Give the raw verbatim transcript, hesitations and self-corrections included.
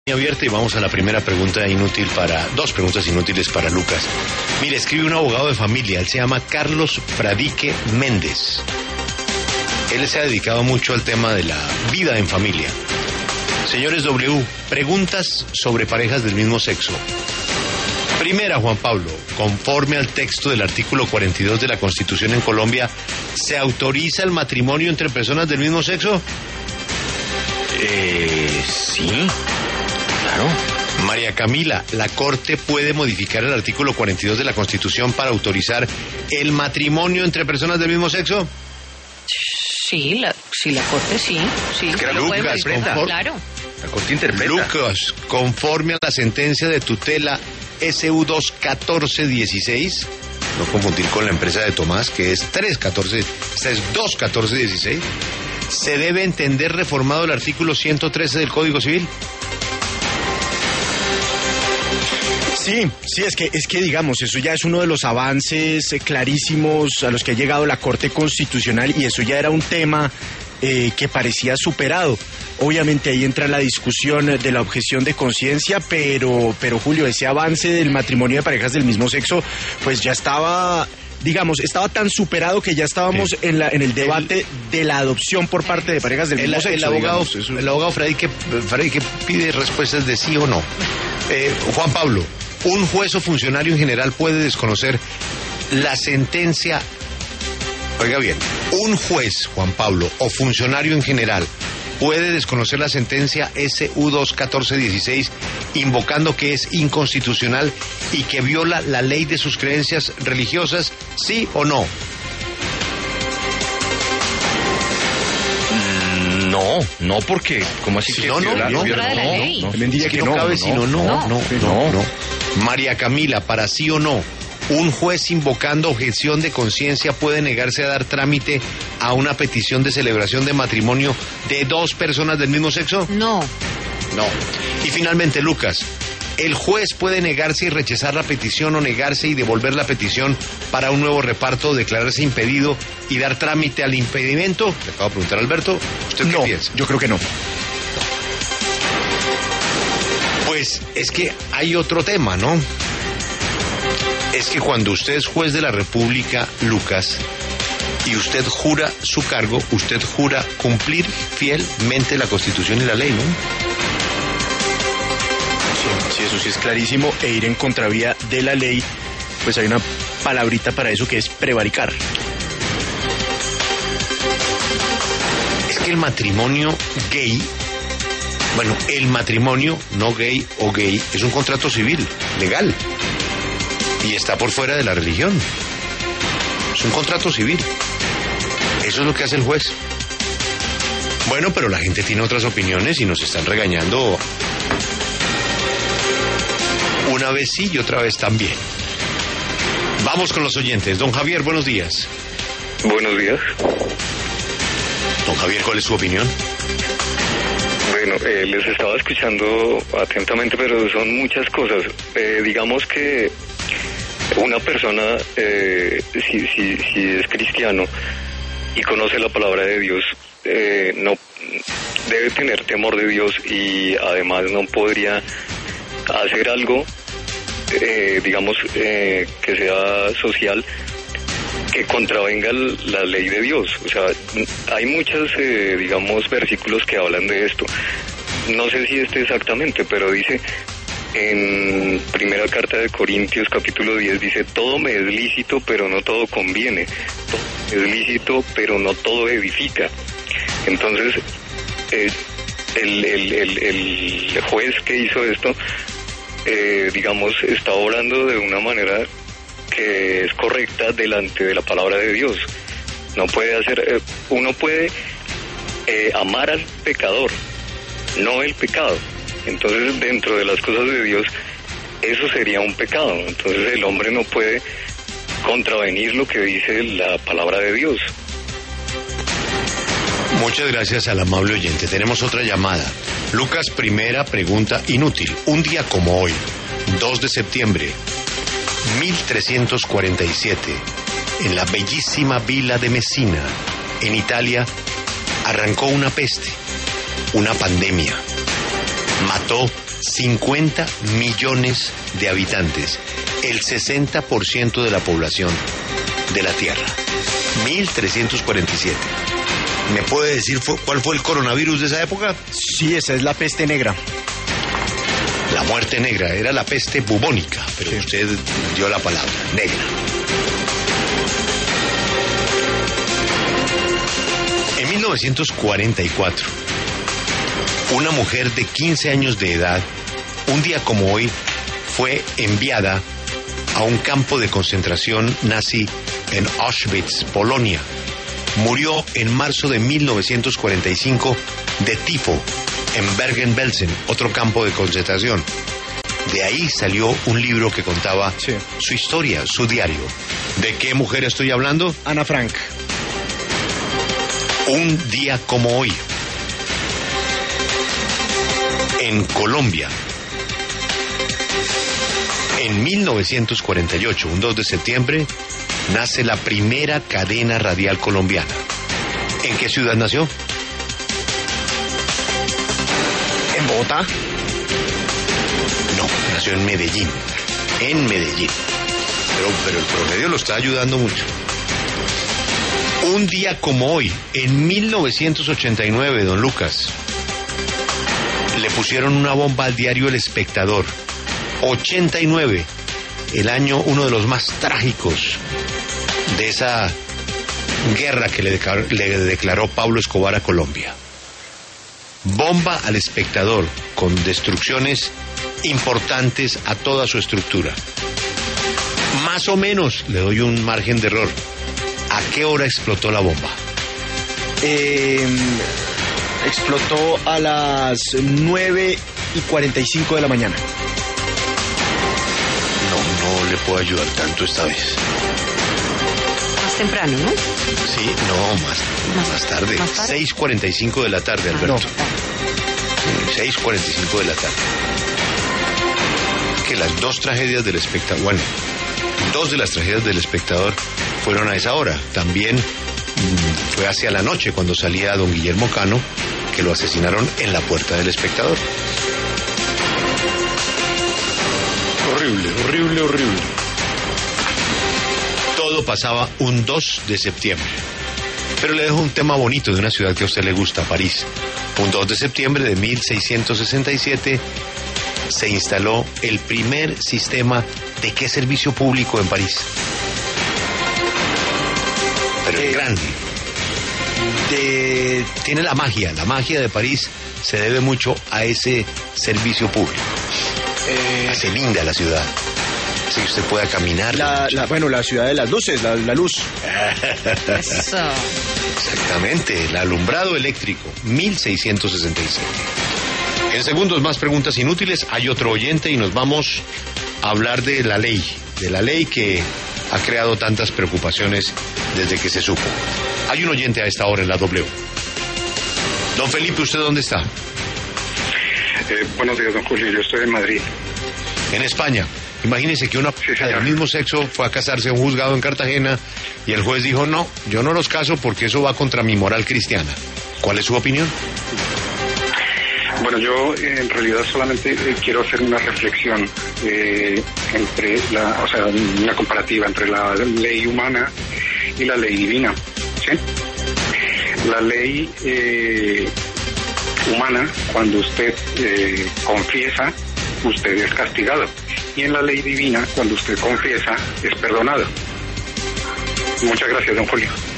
Abierta y vamos a la primera pregunta inútil para, dos preguntas inútiles para Lucas. Mire, escribe un abogado de familia, él se llama Carlos Fradique Méndez. Él se ha dedicado mucho al tema de la vida en familia. Señores W, preguntas sobre parejas del mismo sexo. Primera, Juan Pablo, conforme al texto del artículo cuarenta y dos de la Constitución en Colombia, ¿se autoriza el matrimonio entre personas del mismo sexo? Eh, sí. Claro. María Camila, ¿la Corte puede modificar el artículo cuarenta y dos de la Constitución para autorizar el matrimonio entre personas del mismo sexo? Sí, la, sí, la Corte sí. sí es que la lo Lucas, puede modificar, conforme, claro. La Corte interpreta. Lucas, conforme a la sentencia de tutela S U dos catorce dieciséis, no confundir con la empresa de Tomás, que es tres catorce, esta es dos catorce dieciséis, ¿se debe entender reformado el artículo ciento trece del Código Civil? Sí, sí, es que, es que digamos, eso ya es uno de los avances eh, clarísimos a los que ha llegado la Corte Constitucional y eso ya era un tema eh, que parecía superado. Obviamente ahí entra la discusión de la objeción de conciencia, pero, pero Julio, ese avance del matrimonio de parejas del mismo sexo, pues ya estaba... digamos, estaba tan superado que ya estábamos sí. en, la, en el debate el, de la adopción por parte de parejas del mismo el, sexo. El abogado, digamos, el abogado Fradique, Fradique pide respuestas de sí o no. Eh, Juan Pablo, ¿un juez o funcionario en general puede desconocer la sentencia? Oiga bien, un juez, Juan Pablo, o funcionario en general puede desconocer la sentencia S U dos catorce dieciséis invocando que es inconstitucional y que viola la ley de sus creencias religiosas, ¿sí o no? No, no, porque ¿cómo así sí, que no, no, viola, no, viola, no, no, no, no, no, diría que, que no, no cabe sino no, no, no, no, no. María Camila, para sí o no, ¿un juez invocando objeción de conciencia puede negarse a dar trámite a una petición de celebración de matrimonio de dos personas del mismo sexo? No. No. Y finalmente, Lucas, ¿el juez puede negarse y rechazar la petición o negarse y devolver la petición para un nuevo reparto, declararse impedido y dar trámite al impedimento? Le acabo de preguntar a Alberto, ¿usted qué no, piensa? Yo creo que no. Pues es que hay otro tema, ¿no? Es que cuando usted es juez de la República, Lucas, y usted jura su cargo, usted jura cumplir fielmente la Constitución y la ley, ¿no? Sí, sí, eso sí es clarísimo, e ir en contravía de la ley, pues hay una palabrita para eso que es prevaricar. Es que el matrimonio gay, bueno, el matrimonio no gay o gay, es un contrato civil, legal. Y está por fuera de la religión. Es un contrato civil. Eso es lo que hace el juez. Bueno, pero la gente tiene otras opiniones y nos están regañando. Una vez sí y otra vez también. Vamos con los oyentes. Don Javier, buenos días. Buenos días. Don Javier, ¿cuál es su opinión? Bueno, eh, les estaba escuchando atentamente, pero son muchas cosas. Eh, digamos que una persona, eh, si, si, si es cristiano y conoce la palabra de Dios, eh, no debe tener temor de Dios y además no podría hacer algo, eh, digamos, eh, que sea social, que contravenga la ley de Dios. O sea, hay muchos, eh, digamos, versículos que hablan de esto. No sé si este exactamente, pero dice... En primera carta de Corintios, capítulo diez, dice, todo me es lícito, pero no todo conviene. Todo es lícito, pero no todo edifica. Entonces, eh, el, el, el, el juez que hizo esto, eh, digamos, está obrando de una manera que es correcta delante de la palabra de Dios. No puede hacer, eh, uno puede eh, amar al pecador, no el pecado. Entonces, dentro de las cosas de Dios, eso sería un pecado. Entonces, el hombre no puede contravenir lo que dice la palabra de Dios. Muchas gracias al amable oyente. Tenemos otra llamada. Lucas, primera pregunta inútil. Un día como hoy, dos de septiembre, mil trescientos cuarenta y siete, en la bellísima villa de Messina, en Italia, arrancó una peste, una pandemia. Mató cincuenta millones de habitantes, el sesenta por ciento de la población de la Tierra. mil trescientos cuarenta y siete. ¿Me puede decir fu- cuál fue el coronavirus de esa época? Sí, esa es la peste negra. La muerte negra, era la peste bubónica, pero Sí. usted dio la palabra, negra. En mil novecientos cuarenta y cuatro, una mujer de quince años de edad, un día como hoy, fue enviada a un campo de concentración nazi en Auschwitz, Polonia. Murió en marzo de mil novecientos cuarenta y cinco de tifo en Bergen-Belsen, otro campo de concentración. De ahí salió un libro que contaba Sí. su historia, su diario. ¿De qué mujer estoy hablando? Ana Frank. Un día como hoy, en Colombia, en mil novecientos cuarenta y ocho, un dos de septiembre, nace la primera cadena radial colombiana. ¿En qué ciudad nació? ¿En Bogotá? No, nació en Medellín. En Medellín. Pero, pero el promedio lo está ayudando mucho. Un día como hoy, en mil novecientos ochenta y nueve, don Lucas, le pusieron una bomba al diario El Espectador. ochenta y nueve, el año, uno de los más trágicos de esa guerra que le declaró, le declaró Pablo Escobar a Colombia. Bomba al Espectador, con destrucciones importantes a toda su estructura. Más o menos, le doy un margen de error, ¿a qué hora explotó la bomba? Eh, explotó a las nueve y cuarenta y cinco de la mañana. No, no le puedo ayudar tanto esta vez. Más temprano, ¿no? Sí, no, más, Más- más tarde. más tarde. seis cuarenta y cinco de la tarde, Ah, Alberto. no. seis cuarenta y cinco de la tarde. Que las dos tragedias del espectador, bueno, dos de las tragedias del Espectador fueron a esa hora. También mmm, fue hacia la noche cuando salía don Guillermo Cano, que lo asesinaron en la puerta del Espectador. Horrible, horrible, horrible. Todo pasaba un dos de septiembre. Pero le dejo un tema bonito de una ciudad que a usted le gusta, París. Un dos de septiembre de mil seiscientos sesenta y siete se instaló el primer sistema de qué servicio público en París. Pero es Eh, grande. De... Tiene la magia, la magia de París se debe mucho a ese servicio público. eh, Hace linda la ciudad. Así que usted pueda caminar. la, la- bueno, la ciudad de las luces, la, la luz. Eso. Exactamente, el alumbrado eléctrico, mil seiscientos sesenta y siete. En segundos más preguntas inútiles, hay otro oyente y nos vamos a hablar de la ley, de la ley que ha creado tantas preocupaciones desde que se supo. Hay un oyente a esta hora en la W. Don Felipe, ¿usted dónde está? Eh, buenos días, don Julio. Yo estoy en Madrid. En España. Imagínese que una pareja señor. del mismo sexo fue a casarse a un juzgado en Cartagena y el juez dijo, no, yo no los caso porque eso va contra mi moral cristiana. ¿Cuál es su opinión? Bueno, yo eh, en realidad solamente eh, quiero hacer una reflexión eh, entre la, o sea, una comparativa entre la ley humana y la ley divina. ¿Sí? La ley eh, humana, cuando usted eh, confiesa, usted es castigado. Y en la ley divina, cuando usted confiesa, es perdonado. Muchas gracias, don Julio.